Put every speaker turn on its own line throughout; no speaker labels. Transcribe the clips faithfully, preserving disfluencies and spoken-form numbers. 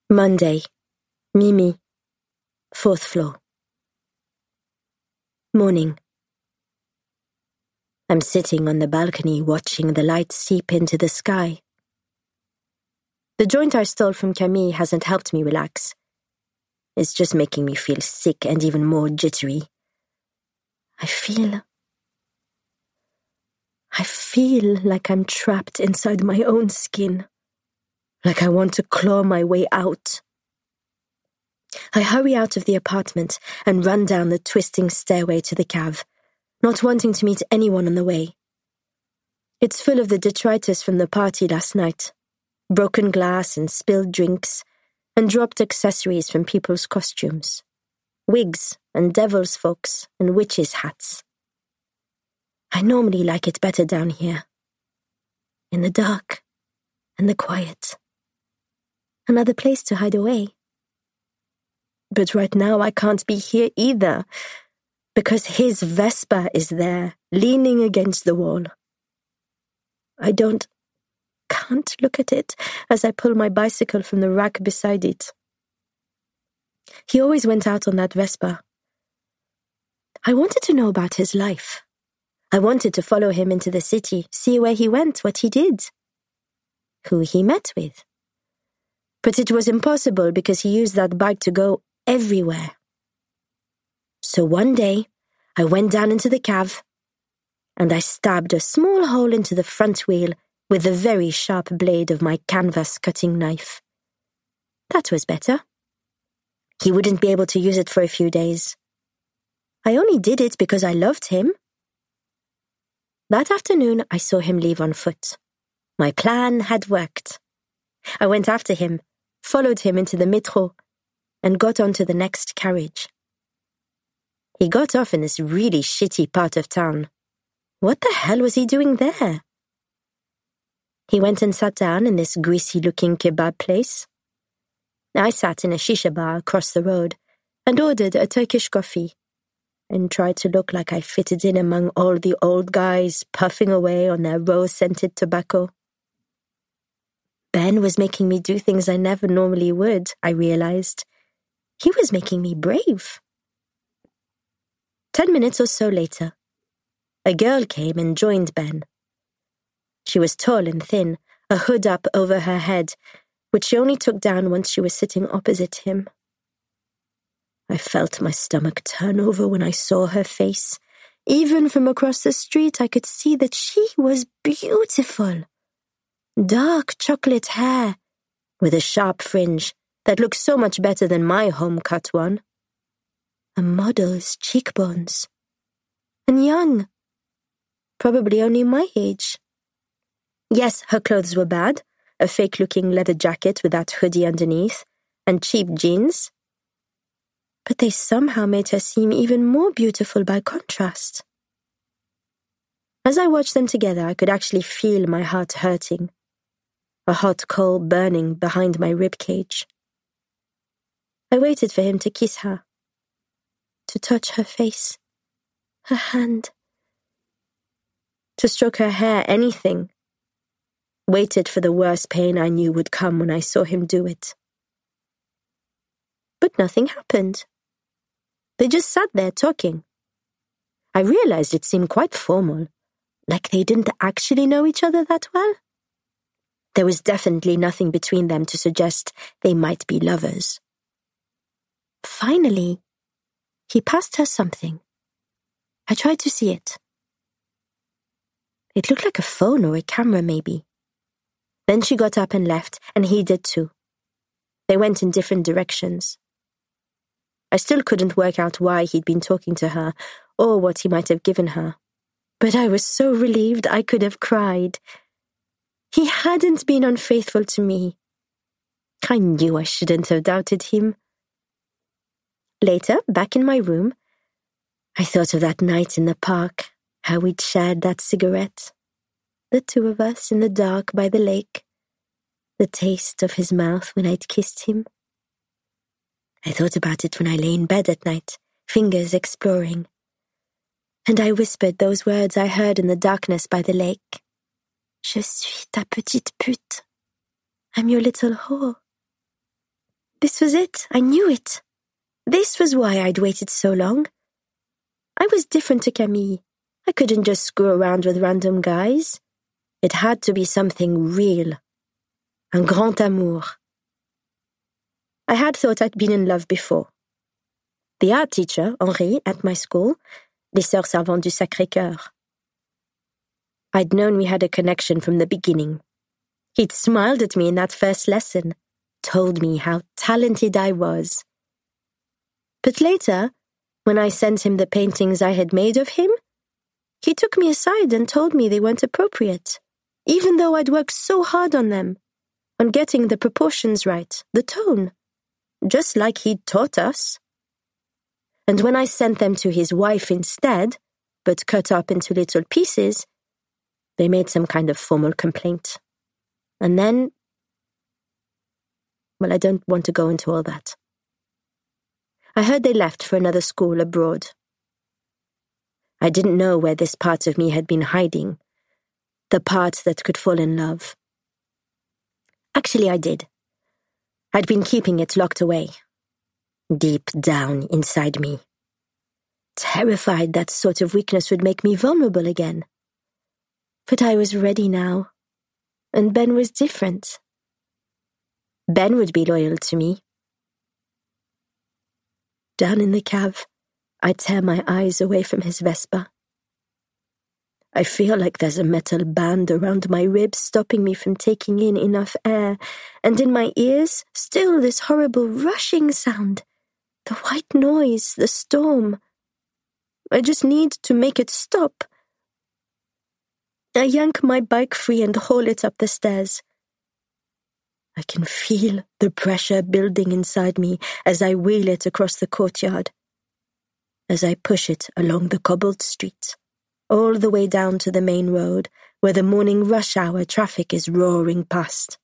Monday. Mimi. Fourth floor. Morning. I'm sitting on the balcony watching the light seep into the sky. The joint I stole from Camille hasn't helped me relax. It's just making me feel sick and even more jittery. I feel... I feel like I'm trapped inside my own skin. Like I want to claw my way out. I hurry out of the apartment and run down the twisting stairway to the cave, not wanting to meet anyone on the way. It's full of the detritus from the party last night. Broken glass and spilled drinks, and dropped accessories from people's costumes. Wigs and devil's folks and witches' hats. I normally like it better down here. In the dark and the quiet. Another place to hide away. But right now I can't be here either, because his Vespa is there, leaning against the wall. I don't, can't look at it as I pull my bicycle from the rack beside it. He always went out on that Vespa. I wanted to know about his life. I wanted to follow him into the city, see where he went, what he did, who he met with. But it was impossible because he used that bike to go everywhere. So one day, I went down into the cave, and I stabbed a small hole into the front wheel with the very sharp blade of my canvas-cutting knife. That was better. He wouldn't be able to use it for a few days. I only did it because I loved him. That afternoon, I saw him leave on foot. My plan had worked. I went after him, followed him into the metro, and got onto the next carriage. He got off in this really shitty part of town. What the hell was he doing there? He went and sat down in this greasy-looking kebab place. I sat in a shisha bar across the road and ordered a Turkish coffee and tried to look like I fitted in among all the old guys puffing away on their rose-scented tobacco. Ben was making me do things I never normally would, I realized. He was making me brave. Ten minutes or so later, a girl came and joined Ben. She was tall and thin, a hood up over her head, which she only took down once she was sitting opposite him. I felt my stomach turn over when I saw her face. Even from across the street, I could see that she was beautiful. Dark chocolate hair, with a sharp fringe that looked so much better than my home-cut one. A model's cheekbones. And young. Probably only my age. Yes, her clothes were bad, a fake-looking leather jacket with that hoodie underneath, and cheap jeans. But they somehow made her seem even more beautiful by contrast. As I watched them together, I could actually feel my heart hurting, a hot coal burning behind my ribcage. I waited for him to kiss her, to touch her face, her hand, to stroke her hair, anything. Waited for the worst pain I knew would come when I saw him do it. But nothing happened. They just sat there talking. I realized it seemed quite formal, like they didn't actually know each other that well. There was definitely nothing between them to suggest they might be lovers. Finally, he passed her something. I tried to see it. It looked like a phone or a camera, maybe. Then she got up and left, and he did too. They went in different directions. I still couldn't work out why he'd been talking to her, or what he might have given her. But I was so relieved I could have cried. He hadn't been unfaithful to me. I knew I shouldn't have doubted him. Later, back in my room, I thought of that night in the park, how we'd shared that cigarette. The two of us in the dark by the lake. The taste of his mouth when I'd kissed him. I thought about it when I lay in bed at night, fingers exploring. And I whispered those words I heard in the darkness by the lake. Je suis ta petite pute. I'm your little whore. This was it. I knew it. This was why I'd waited so long. I was different to Camille. I couldn't just screw around with random guys. It had to be something real. Un grand amour. I had thought I'd been in love before. The art teacher, Henri, at my school, Les Sœurs Servantes du Sacré-Cœur. I'd known we had a connection from the beginning. He'd smiled at me in that first lesson, told me how talented I was. But later, when I sent him the paintings I had made of him, he took me aside and told me they weren't appropriate, even though I'd worked so hard on them, on getting the proportions right, the tone, just like he'd taught us. And when I sent them to his wife instead, but cut up into little pieces, they made some kind of formal complaint. And then, well, I don't want to go into all that. I heard they left for another school abroad. I didn't know where this part of me had been hiding, the part that could fall in love. Actually, I did. I'd been keeping it locked away, deep down inside me, terrified that sort of weakness would make me vulnerable again. But I was ready now, and Ben was different. Ben would be loyal to me. Down in the cave, I tear my eyes away from his Vespa. I feel like there's a metal band around my ribs stopping me from taking in enough air, and in my ears, still this horrible rushing sound, the white noise, the storm. I just need to make it stop. I yank my bike free and haul it up the stairs. I can feel the pressure building inside me as I wheel it across the courtyard, as I push it along the cobbled street, all the way down to the main road where the morning rush hour traffic is roaring past.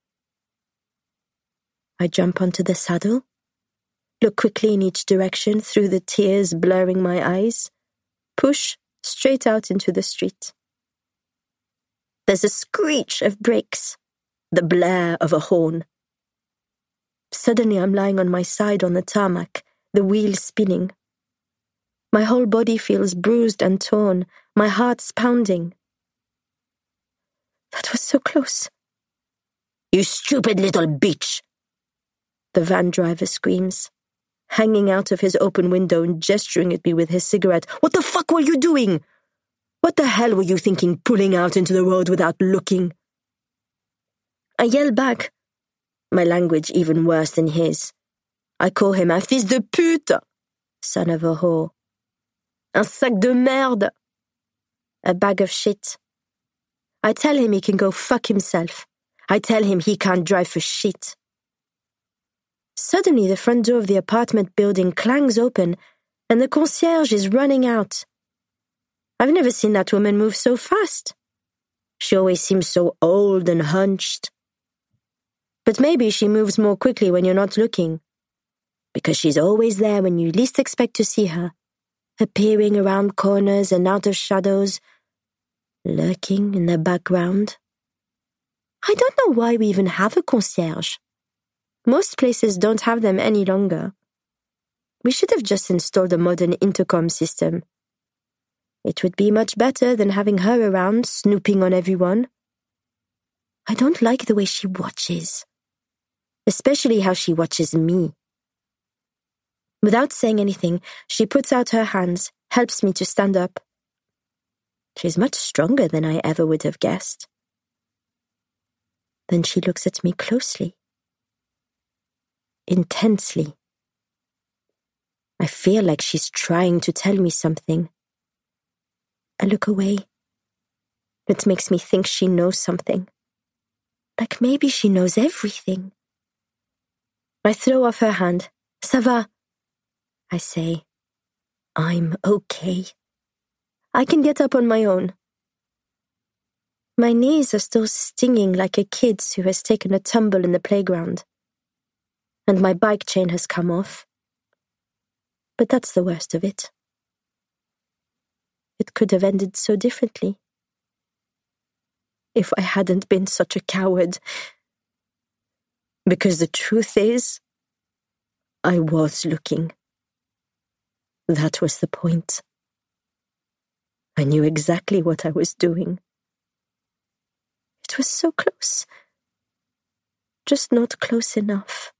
I jump onto the saddle, look quickly in each direction through the tears blurring my eyes, push straight out into the street. There's a screech of brakes, the blare of a horn. Suddenly I'm lying on my side on the tarmac, the wheel spinning. My whole body feels bruised and torn, my heart's pounding. That was so close. "You stupid little bitch!" the van driver screams, hanging out of his open window and gesturing at me with his cigarette. "What the fuck were you doing? What the hell were you thinking, pulling out into the road without looking?" I yell back, my language even worse than his. I call him un fils de pute, son of a whore. Un sac de merde, a bag of shit. I tell him he can go fuck himself. I tell him he can't drive for shit. Suddenly the front door of the apartment building clangs open and the concierge is running out. I've never seen that woman move so fast. She always seems so old and hunched. But maybe she moves more quickly when you're not looking, because she's always there when you least expect to see her, appearing around corners and out of shadows, lurking in the background. I don't know why we even have a concierge. Most places don't have them any longer. We should have just installed a modern intercom system. It would be much better than having her around, snooping on everyone. I don't like the way she watches, especially how she watches me. Without saying anything, she puts out her hands, helps me to stand up. She's much stronger than I ever would have guessed. Then she looks at me closely, intensely. I feel like she's trying to tell me something. I look away. It makes me think she knows something. Like maybe she knows everything. I throw off her hand. Ça va? I say. I'm okay. I can get up on my own. My knees are still stinging like a kid's who has taken a tumble in the playground. And my bike chain has come off. But that's the worst of it. It could have ended so differently. If I hadn't been such a coward. Because the truth is, I was looking. That was the point. I knew exactly what I was doing. It was so close. Just not close enough.